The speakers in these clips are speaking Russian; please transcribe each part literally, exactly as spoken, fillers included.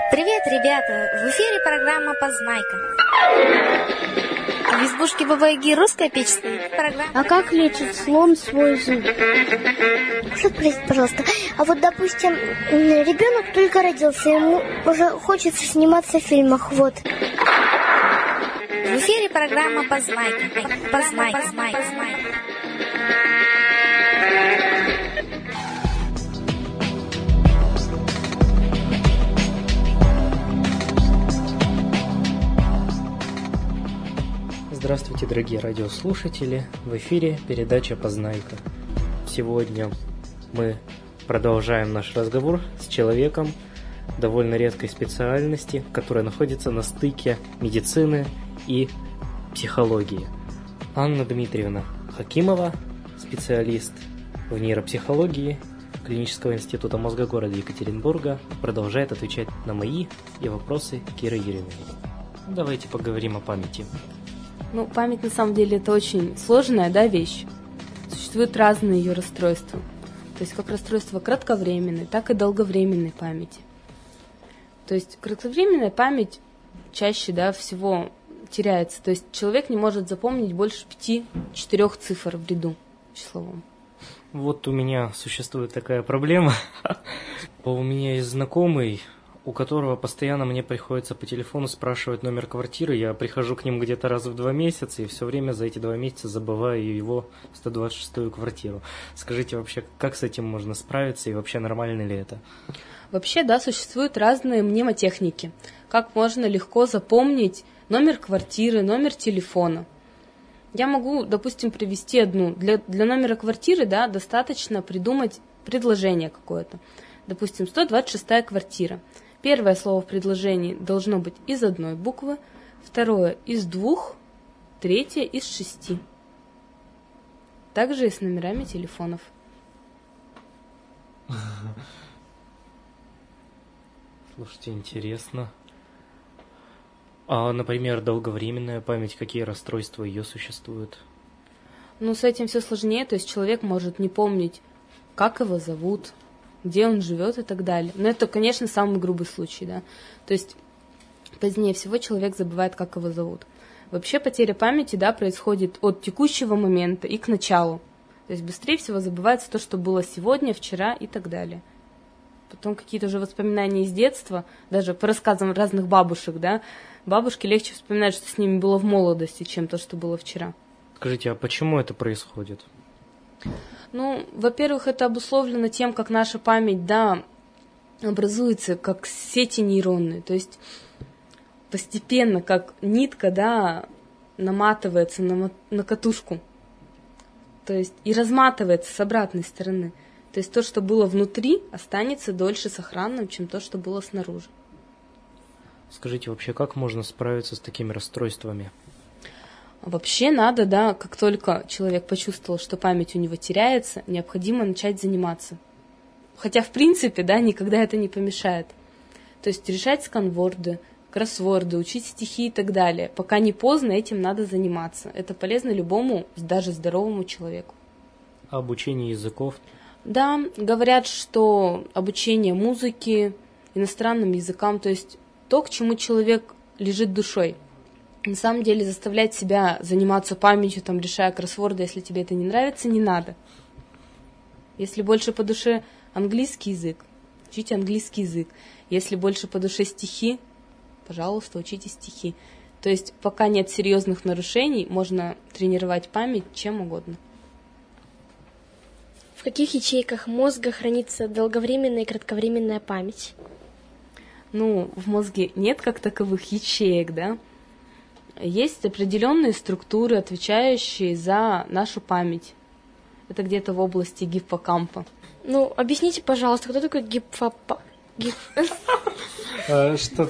Привет, ребята! В эфире программа «Познайка». В избушке Бабы-Яги русская печь стоит. Программа... А как лечит слон свой зуб? Спросите, пожалуйста. А вот, допустим, ребенок только родился, ему уже хочется сниматься в фильмах, вот. В эфире программа «Познайка». Познайка, познайка, познайка. Здравствуйте, дорогие радиослушатели! В эфире передача «Познайка». Сегодня мы продолжаем наш разговор с человеком довольно редкой специальности, которая находится на стыке медицины и психологии. Анна Дмитриевна Хакимова, специалист в нейропсихологии Клинического института мозга города Екатеринбурга, продолжает отвечать на мои и вопросы Киры Юрьевны. Давайте поговорим о памяти. Ну, память на самом деле это очень сложная, да, вещь. Существуют разные ее расстройства. То есть как расстройство кратковременной, так и долговременной памяти. То есть кратковременная память чаще, да, всего теряется. То есть человек не может запомнить больше пяти-четырех цифр в ряду числовом. Вот у меня существует такая проблема. У меня есть знакомый, у которого постоянно мне приходится по телефону спрашивать номер квартиры. Я прихожу к ним где-то раз в два месяца, и все время за эти два месяца забываю его сто двадцать шестую квартиру. Скажите вообще, как с этим можно справиться, и вообще нормально ли это? Вообще, да, существуют разные мнемотехники. Как можно легко запомнить номер квартиры, номер телефона. Я могу, допустим, привести одну. Для, для номера квартиры, да, достаточно придумать предложение какое-то. Допустим, сто двадцать шестая квартира. Первое слово в предложении должно быть из одной буквы, второе из двух, третье из шести. Также и с номерами телефонов. Слушайте, интересно. А, например, долговременная память, какие расстройства ее существуют? Ну, с этим все сложнее, то есть человек может не помнить, как его зовут, где он живет и так далее. Но это, конечно, самый грубый случай, да. То есть позднее всего человек забывает, как его зовут. Вообще потеря памяти, да, происходит от текущего момента и к началу. То есть быстрее всего забывается то, что было сегодня, вчера и так далее. Потом какие-то уже воспоминания из детства, даже по рассказам разных бабушек, да, бабушке легче вспоминать, что с ними было в молодости, чем то, что было вчера. Скажите, а почему это происходит? Ну, во-первых, это обусловлено тем, как наша память, да, образуется как сети нейронные. То есть постепенно, как нитка, да, наматывается на, на катушку. То есть и разматывается с обратной стороны. То есть то, что было внутри, останется дольше сохранным, чем то, что было снаружи. Скажите, вообще, как можно справиться с такими расстройствами? Вообще надо, да, как только человек почувствовал, что память у него теряется, необходимо начать заниматься. Хотя, в принципе, да, никогда это не помешает. То есть решать сканворды, кроссворды, учить стихи и так далее. Пока не поздно, этим надо заниматься. Это полезно любому, даже здоровому человеку. А обучение языков? Да, говорят, что обучение музыке, иностранным языкам, то есть то, к чему человек лежит душой. На самом деле заставлять себя заниматься памятью, там, решая кроссворды, если тебе это не нравится, не надо. Если больше по душе английский язык, учите английский язык. Если больше по душе стихи, пожалуйста, учите стихи. То есть пока нет серьезных нарушений, можно тренировать память чем угодно. В каких ячейках мозга хранится долговременная и кратковременная память? Ну, в мозге нет как таковых ячеек, да? Есть определенные структуры, отвечающие за нашу память. Это где-то в области гиппокампа. Ну, объясните, пожалуйста, кто такой гиппопа... Что?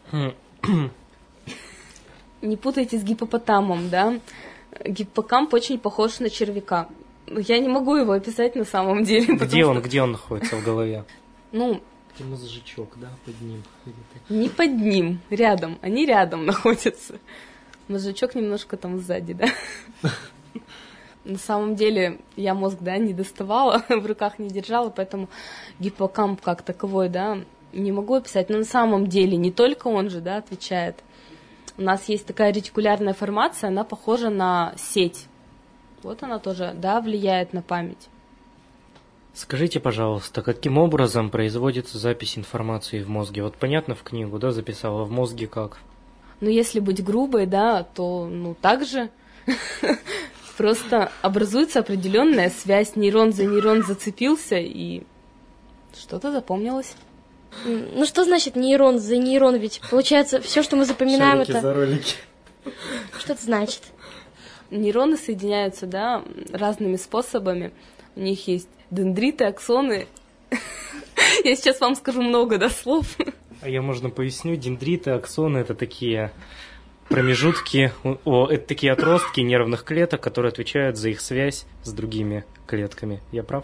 Не путайте с гиппопотамом, да? Гиппокамп очень похож на червяка. Я не могу его описать на самом деле. Где он, где он находится в голове? Ну, мозжечок, да, под ним. Не под ним, рядом. Они рядом находятся. Мозжечок немножко там сзади, да? На самом деле я мозг, да, не доставала, в руках не держала, поэтому гиппокамп как таковой, да, не могу описать, но на самом деле не только он же, да, отвечает. У нас есть такая ретикулярная формация, она похожа на сеть. Вот она тоже, да, влияет на память. Скажите, пожалуйста, каким образом производится запись информации в мозге? Вот понятно, в книгу, да, записала, в мозге как? Ну, если быть грубой, да, то, ну, так же. Просто образуется определенная связь, нейрон за нейрон зацепился, и что-то запомнилось. Ну что значит нейрон за нейрон? Ведь получается, все, что мы запоминаем, Шарики это... за ролики. Что это значит? Нейроны соединяются, да, разными способами. У них есть дендриты, аксоны. Я сейчас вам скажу много, да, слов. А я, можно, поясню. Дендриты, аксоны — это такие промежутки, о, это такие отростки нервных клеток, которые отвечают за их связь с другими клетками. Я прав?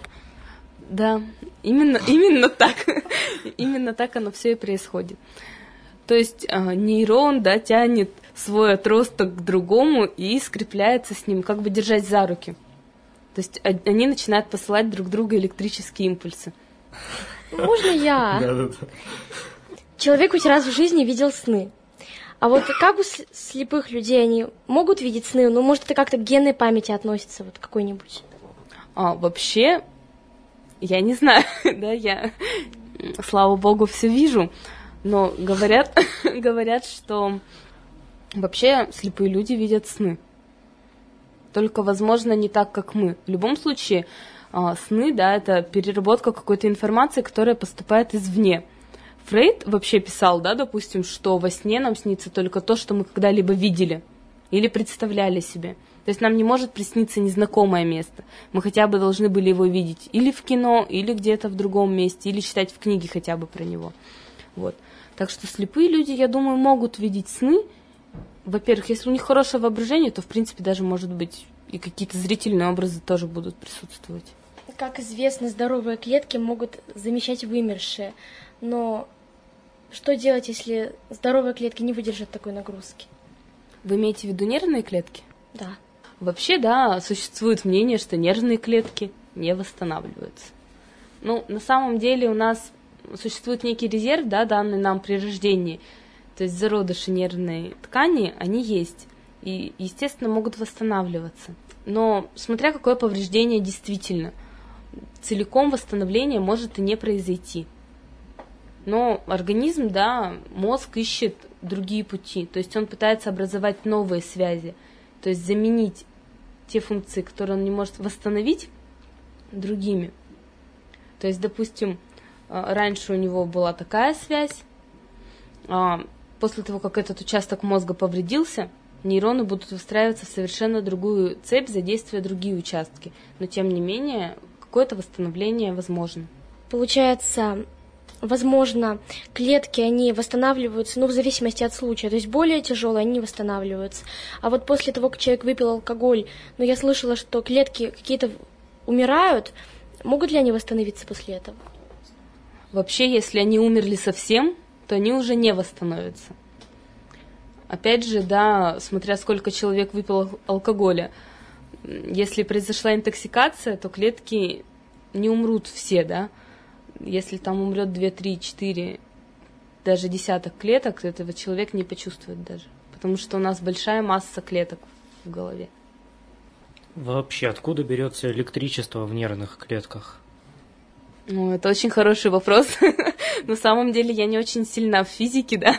Да, именно, именно так. Именно так оно все и происходит. То есть э, нейрон, да, тянет свой отросток к другому и скрепляется с ним, как бы держать за руки. То есть они начинают посылать друг другу электрические импульсы. Можно я? Да-да-да. Человек хоть раз в жизни видел сны. А вот как у слепых людей, они могут видеть сны? Ну, может, это как-то к генной памяти относится, вот какой-нибудь? А, вообще, я не знаю, да, я, слава богу, все вижу, но говорят, говорят, что вообще слепые люди видят сны. Только, возможно, не так, как мы. В любом случае, сны, да, это переработка какой-то информации, которая поступает извне. Фрейд вообще писал, да, допустим, что во сне нам снится только то, что мы когда-либо видели или представляли себе. То есть нам не может присниться незнакомое место. Мы хотя бы должны были его видеть или в кино, или где-то в другом месте, или читать в книге хотя бы про него. Вот. Так что слепые люди, я думаю, могут видеть сны. Во-первых, если у них хорошее воображение, то, в принципе, даже, может быть, и какие-то зрительные образы тоже будут присутствовать. Как известно, здоровые клетки могут замещать вымершие. Но что делать, если здоровые клетки не выдержат такой нагрузки? Вы имеете в виду нервные клетки? Да. Вообще, да, существует мнение, что нервные клетки не восстанавливаются. Ну, на самом деле у нас существует некий резерв, да, данный нам при рождении. То есть зародыши нервной ткани, они есть. И, естественно, могут восстанавливаться. Но смотря какое повреждение действительно, целиком восстановление может и не произойти. Но организм, да, мозг ищет другие пути. То есть он пытается образовать новые связи. То есть заменить те функции, которые он не может восстановить, другими. То есть, допустим, раньше у него была такая связь. После того, как этот участок мозга повредился, нейроны будут выстраиваться в совершенно другую цепь, задействуя другие участки. Но, тем не менее, какое-то восстановление возможно. Получается, возможно, клетки, они восстанавливаются, ну, в зависимости от случая. То есть более тяжелые, они не восстанавливаются. А вот после того, как человек выпил алкоголь, ну, я слышала, что клетки какие-то умирают. Могут ли они восстановиться после этого? Вообще, если они умерли совсем, то они уже не восстановятся. Опять же, да, смотря сколько человек выпил алкоголя. Если произошла интоксикация, то клетки не умрут все, да. Если там умрет два, три, четыре, даже десяток клеток, этого человек не почувствует даже. Потому что у нас большая масса клеток в голове. Вообще, откуда берется электричество в нервных клетках? Ну, это очень хороший вопрос. На самом деле я не очень сильна в физике, да.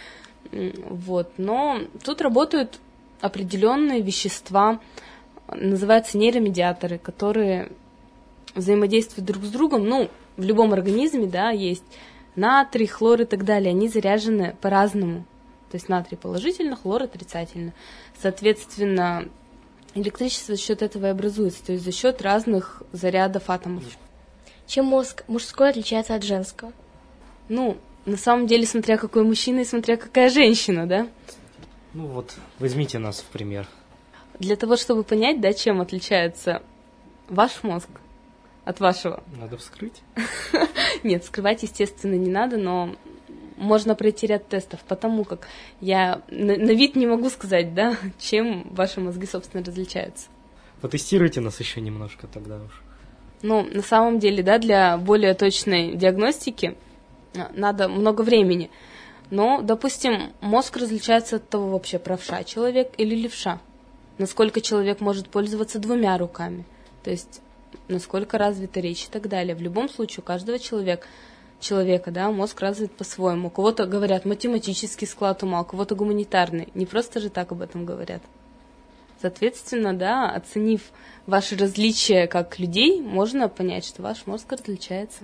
Вот. Но тут работают определенные вещества, называются нейромедиаторы, которые взаимодействуют друг с другом. Ну, в любом организме, да, есть натрий, хлор и так далее. Они заряжены по-разному. То есть натрий положительно, хлор отрицательно. Соответственно, электричество за счет этого и образуется, то есть за счет разных зарядов атомов. Чем мозг мужской отличается от женского? Ну, на самом деле, смотря какой мужчина и смотря какая женщина, да? Ну вот, возьмите нас в пример. Для того, чтобы понять, да, чем отличается ваш мозг от вашего. Надо вскрыть? Нет, вскрывать, естественно, не надо, но можно пройти ряд тестов, потому как я на, на вид не могу сказать, да, чем ваши мозги, собственно, различаются. Потестируйте нас еще немножко тогда уж. Ну, на самом деле, да, для более точной диагностики надо много времени. Но, допустим, мозг различается от того вообще, правша человек или левша. Насколько человек может пользоваться двумя руками. То есть, насколько развита речь и так далее. В любом случае, у каждого человека, человека, да, мозг развит по-своему. У кого-то говорят математический склад ума, у кого-то гуманитарный. Не просто же так об этом говорят. Соответственно, да, оценив ваши различия как людей, можно понять, что ваш мозг различается.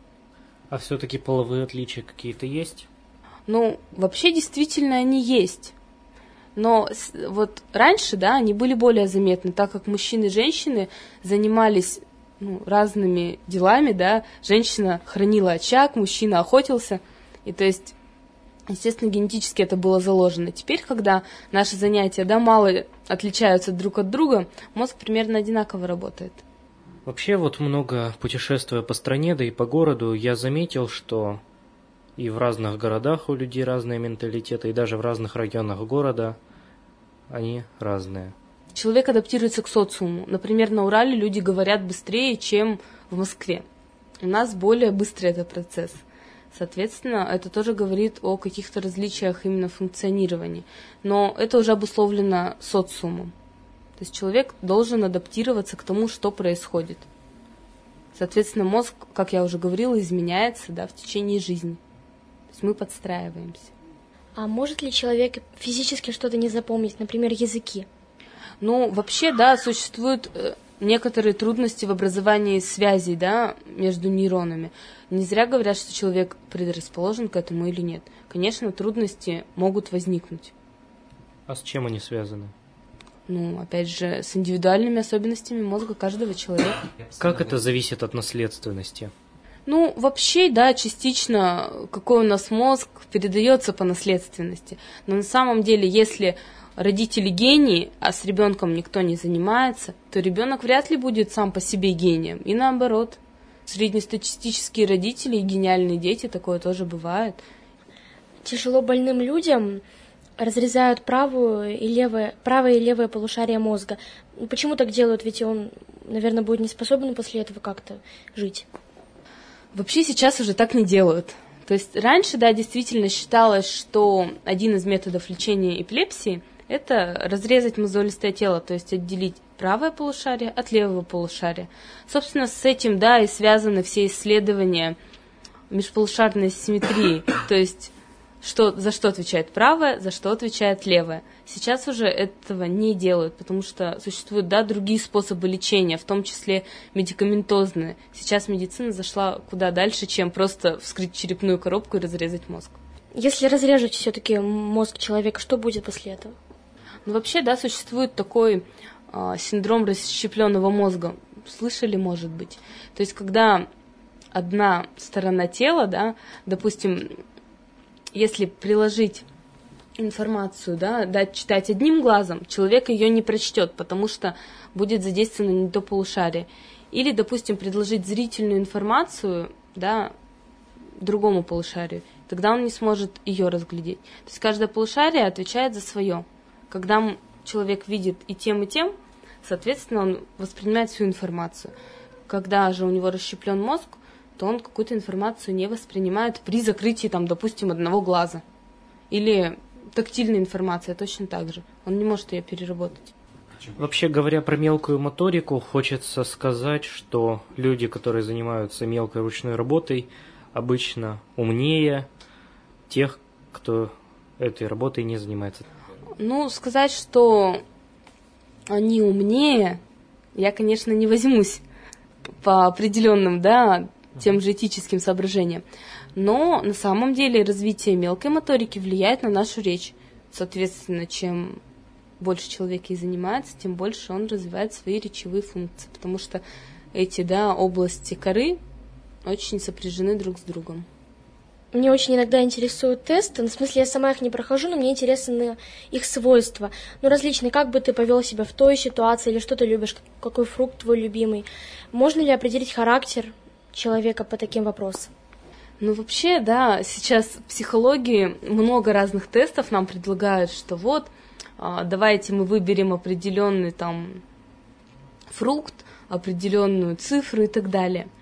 А все-таки половые отличия какие-то есть? Ну, вообще действительно они есть. Но вот раньше, да, они были более заметны, так как мужчины и женщины занимались ну, разными делами, да. Женщина хранила очаг, мужчина охотился. И то есть, естественно, генетически это было заложено. Теперь, когда наши занятия, да, мало отличаются друг от друга, мозг примерно одинаково работает. Вообще, вот много путешествуя по стране, да и по городу, я заметил, что и в разных городах у людей разные менталитеты, и даже в разных районах города они разные. Человек адаптируется к социуму. Например, на Урале люди говорят быстрее, чем в Москве. У нас более быстрый этот процесс. Соответственно, это тоже говорит о каких-то различиях именно функционирования. Но это уже обусловлено социумом. То есть человек должен адаптироваться к тому, что происходит. Соответственно, мозг, как я уже говорила, изменяется, да, в течение жизни. То есть мы подстраиваемся. А может ли человек физически что-то не запомнить, например, языки? Ну, вообще, да, существуют некоторые трудности в образовании связей, да, между нейронами. Не зря говорят, что человек предрасположен к этому или нет. Конечно, трудности могут возникнуть. А с чем они связаны? Ну, опять же, с индивидуальными особенностями мозга каждого человека. Как это зависит от наследственности? Ну, вообще, да, частично, какой у нас мозг, передается по наследственности. Но на самом деле, если родители гении, а с ребенком никто не занимается, то ребенок вряд ли будет сам по себе гением. И наоборот, среднестатистические родители и гениальные дети, такое тоже бывает. Тяжело больным людям разрезают правую и левое, правое и левое полушария мозга. Почему так делают? Ведь он, наверное, будет не способен после этого как-то жить. Вообще сейчас уже так не делают. То есть раньше, да, действительно считалось, что один из методов лечения эпилепсии – это разрезать мозолистое тело, то есть отделить правое полушарие от левого полушария. Собственно, с этим, да, и связаны все исследования межполушарной симметрии, то есть что, за что отвечает правое, за что отвечает левое. Сейчас уже этого не делают, потому что существуют, да, другие способы лечения, в том числе медикаментозные. Сейчас медицина зашла куда дальше, чем просто вскрыть черепную коробку и разрезать мозг. Если разрежут все-таки мозг человека, что будет после этого? Ну, вообще, да, существует такой э, синдром расщепленного мозга. Слышали, может быть? То есть, когда одна сторона тела, да, допустим, если приложить информацию, да, дать читать одним глазом, человек ее не прочтет, потому что будет задействовано не то полушарие. Или, допустим, предложить зрительную информацию, да, другому полушарию, тогда он не сможет ее разглядеть. То есть каждое полушарие отвечает за свое. Когда человек видит и тем, и тем, соответственно, он воспринимает всю информацию. Когда же у него расщеплен мозг, то он какую-то информацию не воспринимает при закрытии, там, допустим, одного глаза. Или тактильная информация точно так же. Он не может ее переработать. Вообще говоря про мелкую моторику, хочется сказать, что люди, которые занимаются мелкой ручной работой, обычно умнее тех, кто этой работой не занимается. Ну, сказать, что они умнее, я, конечно, не возьмусь по определенным, да, тем же этическим соображениям. Но на самом деле развитие мелкой моторики влияет на нашу речь. Соответственно, чем больше человек ей занимается, тем больше он развивает свои речевые функции. Потому что эти, да, области коры очень сопряжены друг с другом. Мне очень иногда интересуют тесты, ну, в смысле, я сама их не прохожу, но мне интересны их свойства. Ну, различные, как бы ты повел себя в той ситуации, или что ты любишь, какой фрукт твой любимый. Можно ли определить характер человека по таким вопросам? Ну, вообще, да, сейчас в психологии много разных тестов нам предлагают, что вот, давайте мы выберем определенный там фрукт, определенную цифру и так далее.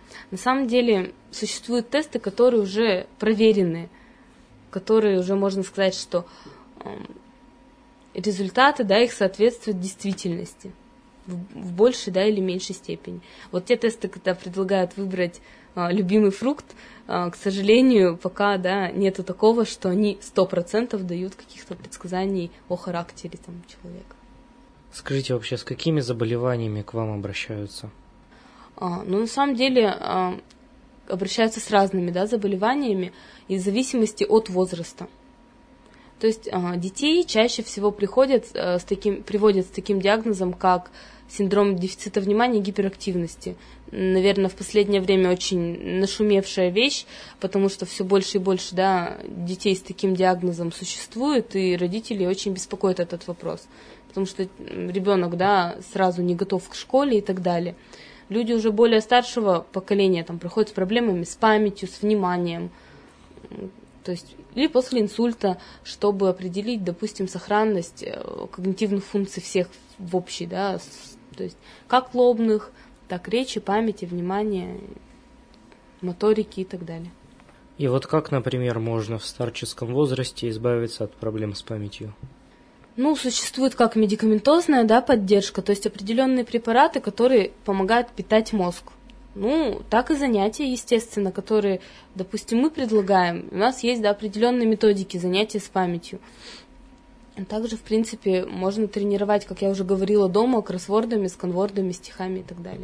На самом деле существуют тесты, которые уже проверены, которые уже можно сказать, что э, результаты, да, их соответствуют действительности в, в большей, да, или меньшей степени. Вот те тесты, когда предлагают выбрать э, любимый фрукт, э, к сожалению, пока, да, нету такого, что они сто процентов дают каких-то предсказаний о характере там, человека. Скажите, вообще, с какими заболеваниями к вам обращаются? А, ну, на самом деле, а, обращаются с разными, да, заболеваниями и в зависимости от возраста. То есть а, детей чаще всего приходят, а, с таким, приводят с таким диагнозом, как синдром дефицита внимания и гиперактивности. Наверное, в последнее время очень нашумевшая вещь, потому что все больше и больше, да, детей с таким диагнозом существует, и родители очень беспокоят этот вопрос. Потому что ребенок, да, сразу не готов к школе и так далее. Люди уже более старшего поколения там приходят с проблемами с памятью, с вниманием, то есть или после инсульта, чтобы определить, допустим, сохранность когнитивных функций всех в общей, да, то есть как лобных, так речи, памяти, внимания, моторики и так далее. И вот как, например, можно в старческом возрасте избавиться от проблем с памятью? Ну, существует как медикаментозная, да, поддержка, то есть определенные препараты, которые помогают питать мозг. Ну, так и занятия, естественно, которые, допустим, мы предлагаем. У нас есть, да, определенные методики занятия с памятью. Также, в принципе, можно тренировать, как я уже говорила, дома, кроссвордами, сканвордами, стихами и так далее.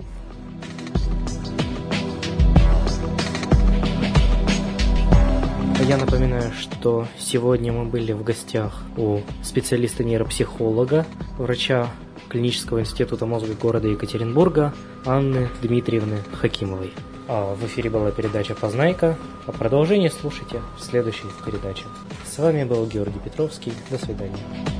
Я напоминаю, что сегодня мы были в гостях у специалиста-нейропсихолога, врача Клинического института мозга города Екатеринбурга Анны Дмитриевны Хакимовой. А в эфире была передача «Познайка», а продолжение слушайте в следующей передаче. С вами был Георгий Петровский. До свидания.